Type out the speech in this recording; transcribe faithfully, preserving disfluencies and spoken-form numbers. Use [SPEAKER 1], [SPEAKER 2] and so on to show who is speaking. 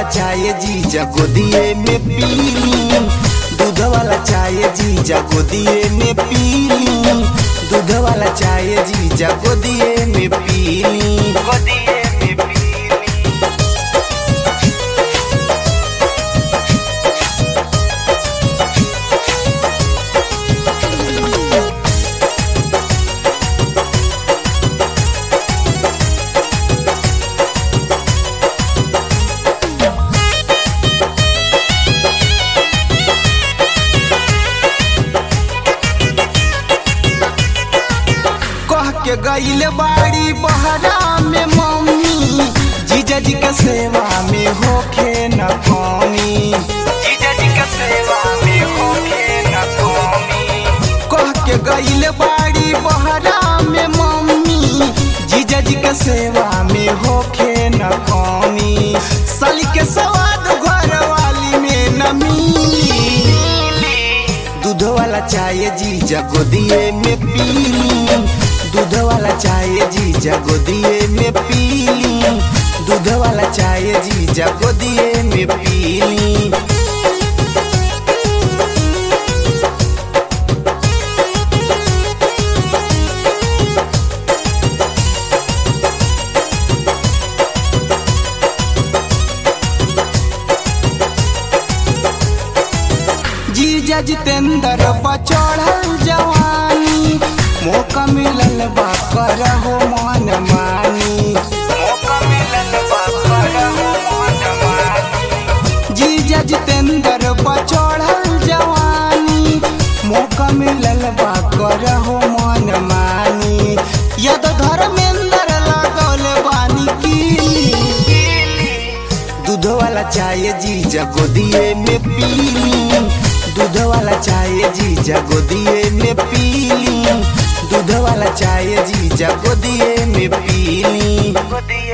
[SPEAKER 1] चाय जीजा गोदिए में पीली, दूध वाला चाय जीजा गोदिए में पीली, दूध वाला चाय जीजा गोदिए में पीली, गोदिए में पीली। के गईले बाड़ी बहरा में मम्मी, जीजा जी के सेवा में होखे न कमी, जीजा जी के सेवा में होखे न कमी। कह के गईले बाड़ी बहरा में मम्मी, जीजा जी के सेवा में होखे न कमी। साली के स्वाद घर वाली में न मिली, दूध वाला चाय जीजा गोदिए में पीली, दूध वाला चाय जीजा गोदिए में पीली, दूध वाला चाय जीजा गोदिए में पीली। जीजा जितेंद्र बचड़ल जवानी, मौका मिलल बा करहो मन मानी, मौका मिलल बा करहो मन मानी। जीजा जितेंद्र बचड़ल जवानी, मौका मिलल बा करहो मन मानी। यद धर्मेंद्र लगौल बानी की, दूध वाला चाय जीजा गोदिए में पीली, दूध वाला चाय जीजा गोदिए में पीली, दूध वाला चाय जीजा गोदिए में पीली।